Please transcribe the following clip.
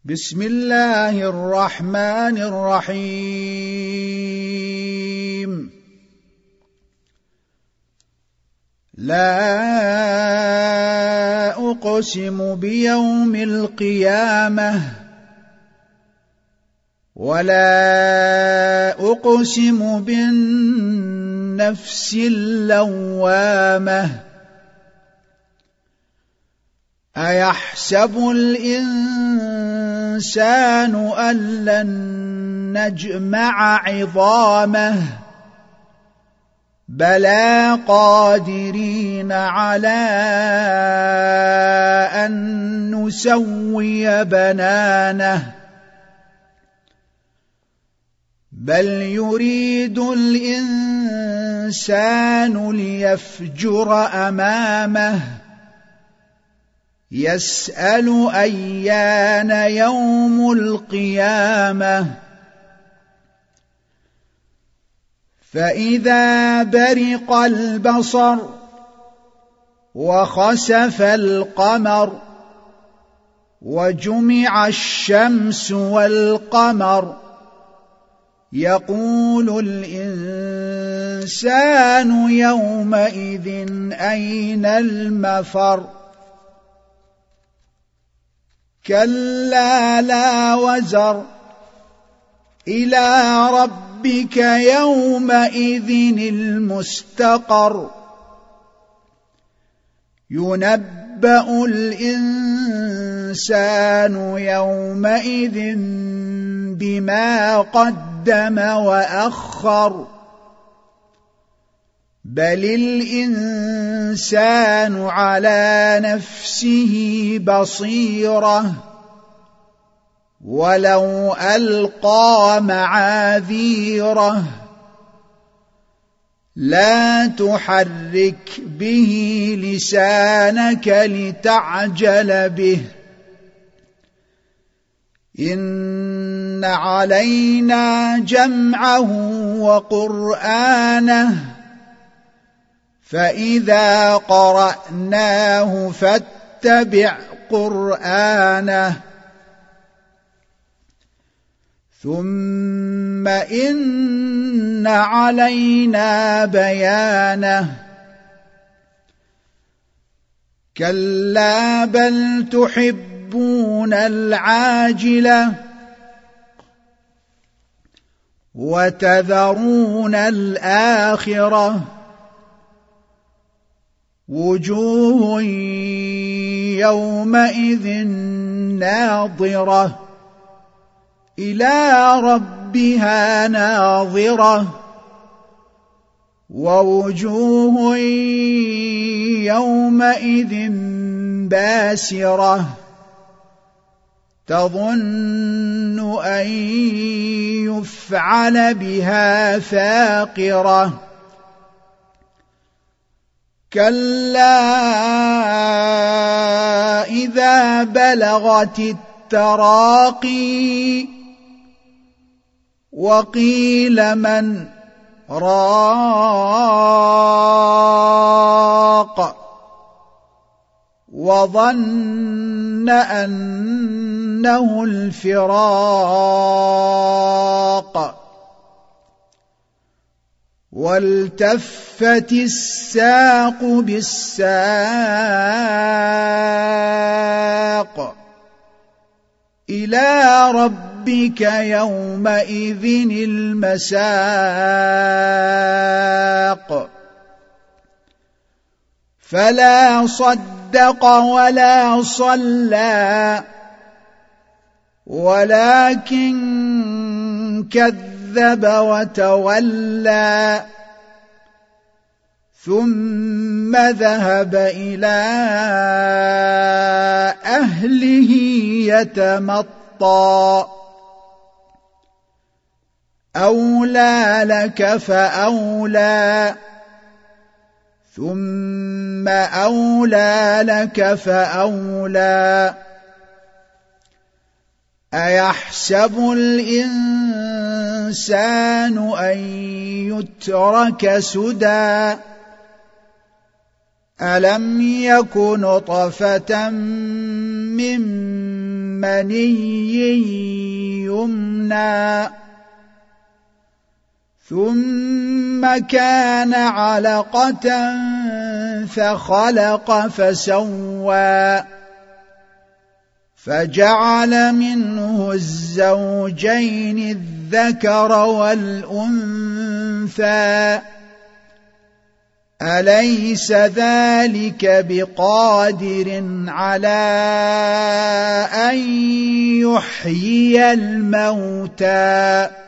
بسم الله الرحمن الرحيم. لا أقسم بيوم القيامة ولا أقسم بالنفس اللوامة. أيحسب الإنسان أن لن نجمع عظامه بلى قادرين على أن نسوي بنانه بل يريد الإنسان ليفجر أمامه يسأل أيان يوم القيامة. فإذا برق البصر وخسف القمر وجمع الشمس والقمر يقول الإنسان يومئذ أين المفر. كلا لا وزر إلى ربك يومئذ المستقر. ينبأ الإنسان يومئذ بما قدم وأخر بل الإنسان على نفسه بصيرة ولو ألقى معاذيره. لا تحرك به لسانك لتعجل به إن علينا جمعه وقرآنه فإذا قرأناه فاتبع قرآنه ثم إن علينا بيانه. كلا بل تحبون العاجلة وتذرون الآخرة وجوه يومئذ ناظرة إلى ربها ناظرة ووجوه يومئذ باسرة تظن أن يفعل بها فاقرة. كلا إذا بلغت التراقي وقيل من راق وظن أنه الفراق والتفت الساق بالساق إلى ربك يومئذ المساق. فلا صدق ولا صلى ولكن كذب وتولى ثم ذهب إلى أهله يتمطى. أولى لك فأولى ثم أولى لك فأولى. أيحسب الإنسان أن يترك سدى ألم يك نطفة من مني يمنى ثم كان علقة فخلق فسوى فجعل منه الزوجين الذكر والأنثى أليس ذلك بقادر على أن يحيي الموتى